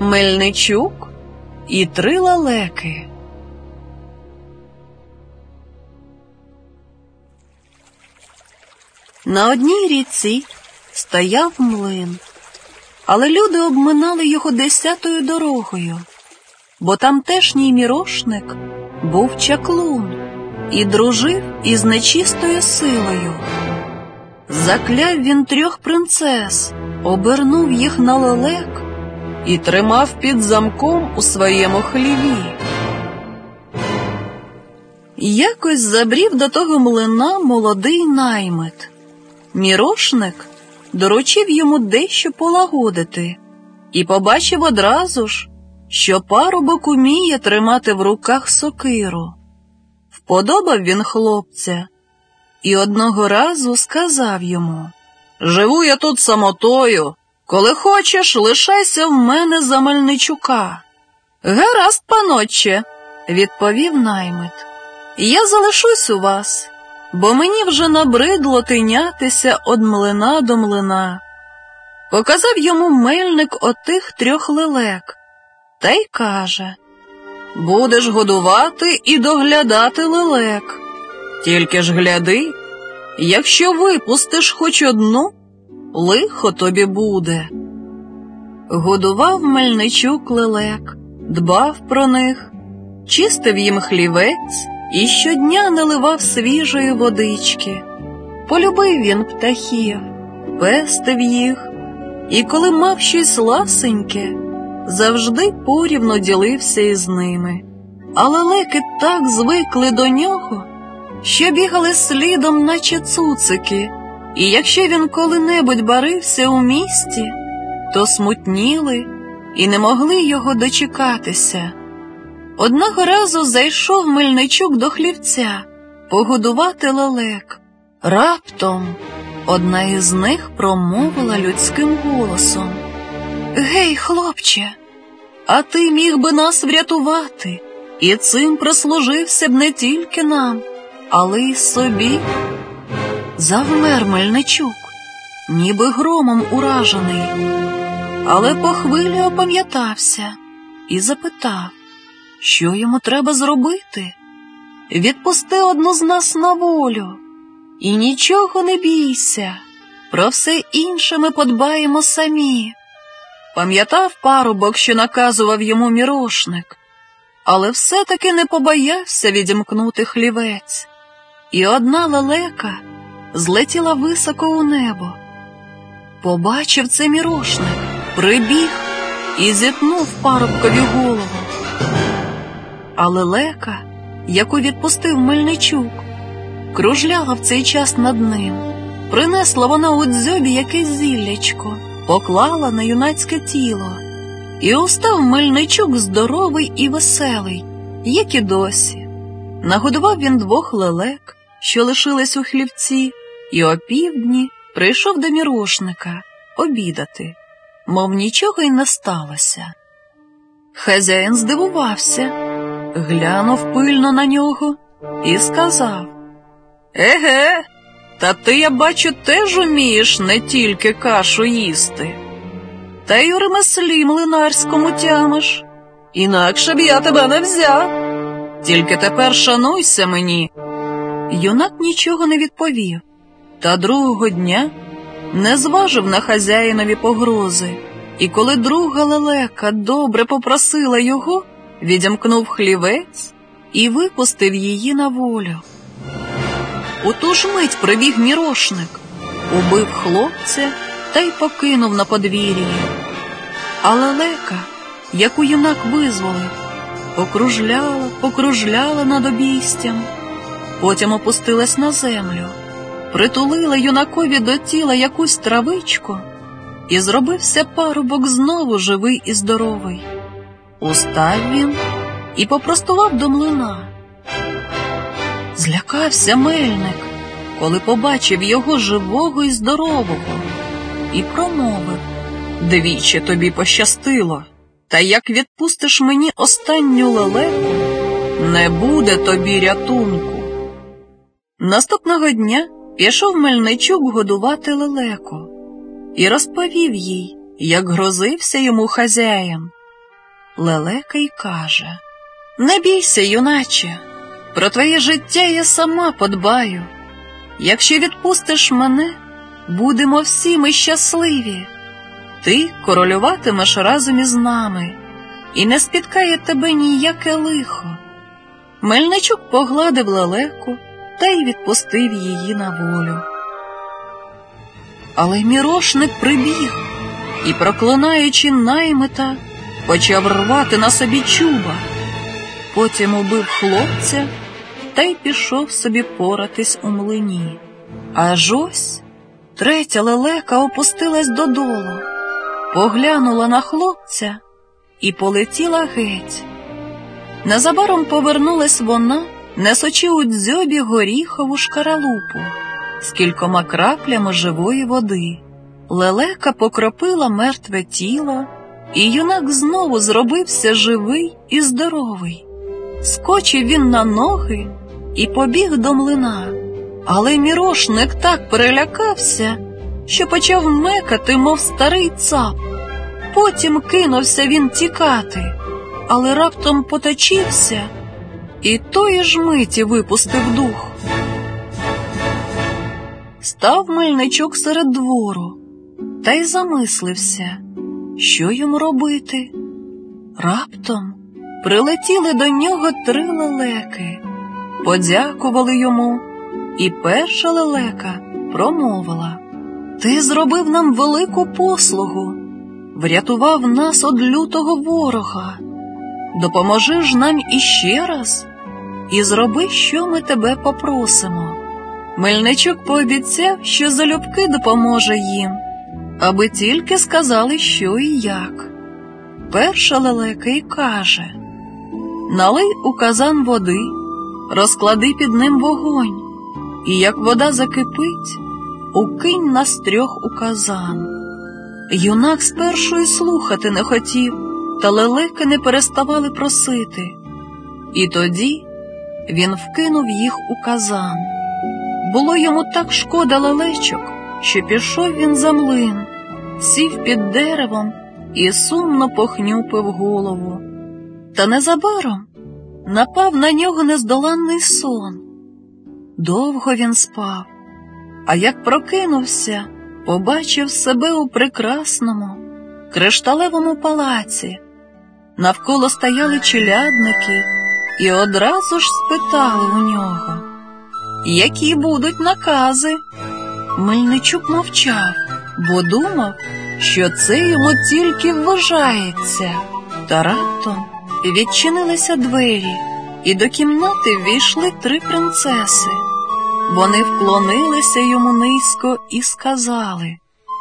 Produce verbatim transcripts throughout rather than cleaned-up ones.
Мельничук і три лелеки. На одній річці стояв млин, але люди обминали його десятою дорогою, бо тамтешній мірошник був чаклун і дружив із нечистою силою. Закляв він трьох принцес, обернув їх на лелек і тримав під замком у своєму хліві. Якось забрів до того млина молодий наймит. Мірошник доручив йому дещо полагодити і побачив одразу ж, що парубок уміє тримати в руках сокиру. Вподобав він хлопця і одного разу сказав йому: «Живу я тут самотою, коли хочеш, лишайся в мене за Мельничука». «Гаразд, панотче», – відповів наймит, – «я залишусь у вас, бо мені вже набридло тинятися од млина до млина». Показав йому мельник отих трьох лелек, та й каже: «Будеш годувати і доглядати лелек. Тільки ж гляди, якщо випустиш хоч одну, лихо тобі буде». Годував Мельничук лелек, дбав про них, чистив їм хлівець і щодня наливав свіжої водички. Полюбив він птахів, пестив їх, і коли мав щось ласеньке, завжди порівно ділився із ними. А лелеки так звикли до нього, що бігали слідом, наче цуцики, і якщо він коли-небудь барився у місті, то смутніли і не могли його дочекатися. Одного разу зайшов Мельничук до хлівця погодувати лелек. Раптом одна із них промовила людським голосом: «Гей, хлопче, а ти міг би нас врятувати, і цим прислужився б не тільки нам, але й собі». Завмер Мельничук, ніби громом уражений, але по хвилі опам'ятався і запитав, що йому треба зробити. «Відпусти одну з нас на волю, і нічого не бійся, про все інше ми подбаємо самі». Пам'ятав парубок, що наказував йому мірошник, але все-таки не побоявся відімкнути хлівець, і одна лелека злетіла високо у небо. Побачив це мірошник, прибіг і зітнув парубкові голову. А лелека, яку відпустив Мельничук, кружляла в цей час над ним. Принесла вона у дзьобі якесь зіллячко, поклала на юнацьке тіло, і устав Мельничук здоровий і веселий, як і досі. Нагодував він двох лелек, що лишились у хлівці, і опівдні прийшов до мірошника обідати, мов нічого й не сталося. Хазяїн здивувався, глянув пильно на нього і сказав: «Еге, та ти, я бачу, теж умієш не тільки кашу їсти, та й у ремеслі млинарському тямиш, інакше б я тебе не взяв. Тільки тепер шануйся мені». Юнак нічого не відповів, та другого дня не зважив на хазяїнові погрози, і коли друга лелека добре попросила його, відімкнув хлівець і випустив її на волю. У ту ж мить прибіг мірошник, убив хлопця та й покинув на подвір'ї. А лелека, яку юнак визволив, покружляла, покружляла над обійстям, потім опустилась на землю, притулила юнакові до тіла якусь травичку, і зробився парубок знову живий і здоровий. Устав він і попростував до млина. Злякався мельник, коли побачив його живого і здорового, і промовив: «Двічі тобі пощастило, та як відпустиш мені останню лелеку, не буде тобі рятунку». Наступного дня пішов Мельничук годувати лелеку і розповів їй, як грозився йому хазяїн. лелека й каже: «Не бійся, юначе, про твоє життя я сама подбаю. Якщо відпустиш мене, будемо всі ми щасливі. Ти королюватимеш разом із нами, і не спіткає тебе ніяке лихо». Мельничук погладив лелеку та й відпустив її на волю. Але мірошник прибіг і, проклинаючи наймита, почав рвати на собі чуба. Потім убив хлопця та й пішов собі поратись у млині. Аж ось третя лелека опустилась додолу, поглянула на хлопця і полетіла геть. Незабаром повернулась вона, несучи у дзьобі горіхову шкаралупу з кількома краплями живої води. Лелека покропила мертве тіло, і юнак знову зробився живий і здоровий. Скочив він на ноги і побіг до млина. Але мірошник так перелякався, що почав мекати, мов старий цап. Потім кинувся він тікати, але раптом поточився і тої ж миті випустив дух. Став Мельничук серед двору та й замислився, що йому робити. Раптом прилетіли до нього три лелеки, подякували йому, і перша лелека промовила: «Ти зробив нам велику послугу, врятував нас од лютого ворога. Допоможи ж нам іще раз і зроби, що ми тебе попросимо». Мельничук пообіцяв, що залюбки допоможе їм, аби тільки сказали, що і як. Перша лелека й каже: «Налий у казан води, розклади під ним вогонь, і як вода закипить, укинь нас трьох у казан». Юнак спершу й слухати не хотів, та лелеки не переставали просити. І тоді він вкинув їх у казан. Було йому так шкода лелечок, що пішов він за млин, сів під деревом і сумно похнюпив голову. Та незабаром напав на нього нездоланний сон. Довго він спав, а як прокинувся, побачив себе у прекрасному, кришталевому палаці. Навколо стояли челядники і одразу ж спитали у нього: «Які будуть накази?» Мельничук мовчав, бо думав, що це йому тільки вважається. Та раптом відчинилися двері, і до кімнати ввійшли три принцеси. Вони вклонилися йому низько і сказали: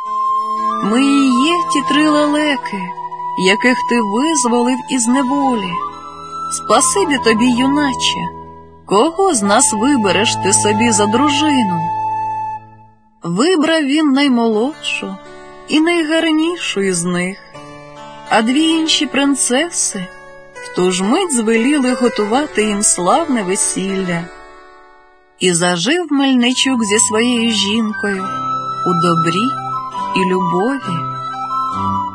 «Ми і є ті три лелеки, яких ти визволив із неволі. Спасибі тобі, юначе, кого з нас вибереш ти собі за дружину?» Вибрав він наймолодшу і найгарнішу із них, а дві інші принцеси в ту ж мить звеліли готувати їм славне весілля. І зажив Мельничук зі своєю жінкою у добрі і любові.